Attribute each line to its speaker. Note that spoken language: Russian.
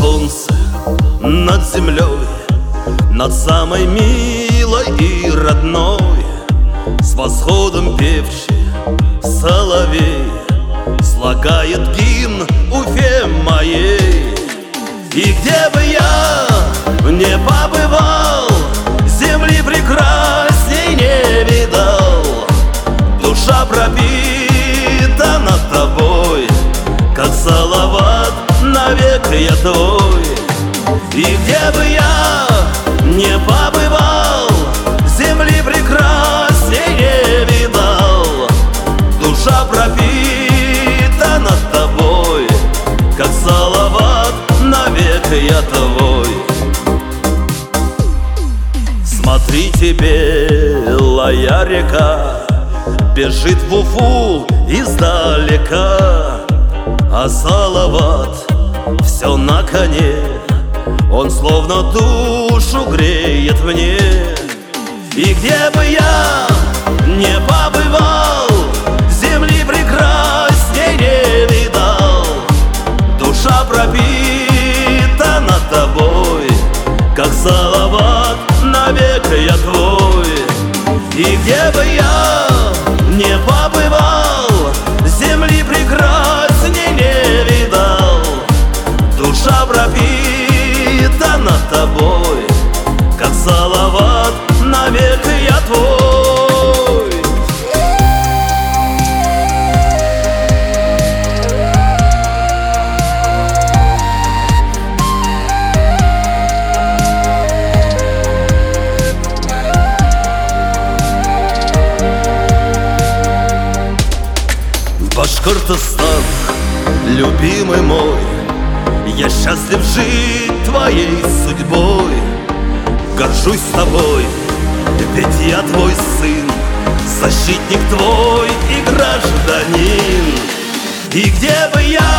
Speaker 1: солнце над землей, над самой милой и родной. С восходом певчий соловей слагает гимн Уфе моей. И где бы я не побывал, земли прекрасней не видал. Душа пропитана тобой, как салават, навек я твой. И где бы я не побывал, земли прекрасней не видал. Душа пропитана тобой, как салават, навек я твой. Смотрите, белая река бежит в Уфу издалека, а салават все на коне, он словно душу греет мне. И где бы я не побывал, земли прекрасней не видал. Душа пропитана тобой, как салават, навек я твой. И где бы я не побывал, земли прекрасней не видал. Душа пропитана тобой, как салават, навек я твой. Башкортостан, любимый мой, я счастлив жить твоей судьбой. Горжусь тобой, ведь я твой сын, защитник твой и гражданин. И где бы я